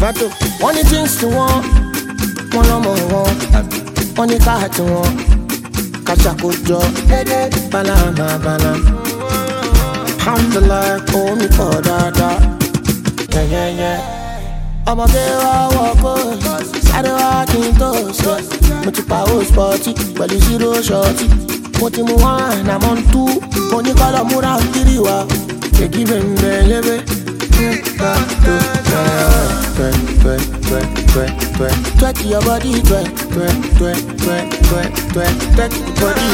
Mato, one things to one more one. One car to one. Kachakojo, banana. Alhamdulillah, oh me for dada. Yeah. I'm a girl, walk on. Side walking toes. Multiple sporty, but you zero shorty. Motimu one, I'm on two. Money color mura kiriwa. They give him baby. Twerk your body, twerk your body,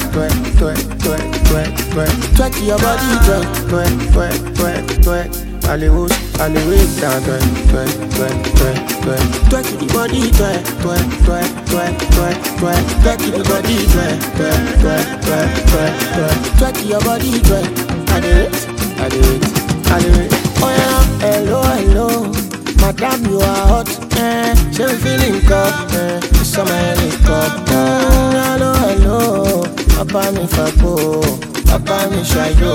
twerk your body, twerk. Hollywood, down, twerk the body, twerk the body, twerk your body, twerk. I do it. Oh yeah, hello, madam, you are hot, she feeling cold, summer helicopter. Hello, papa mi fapo, papa mi shayo,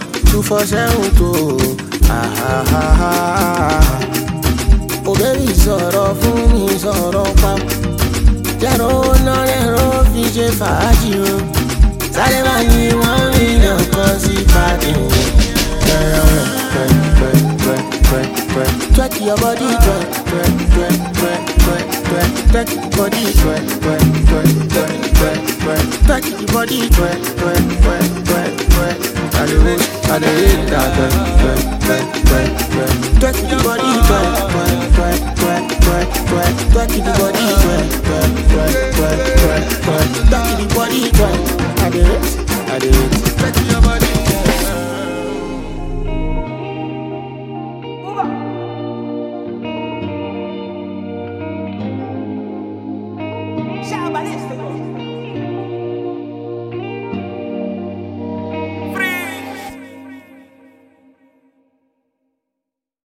247 oh baby, sọ̀rọ̀ fún mi, sọ̀rọ̀ pa. Jẹ́rọ náà lẹ́rọ fi ṣe fàájì o. Sáré bá ní 1 million kan sí pàdé. Twerk your body, twerk your body, twerk your body, twerk. I do it that, twerk your body, twerk your body,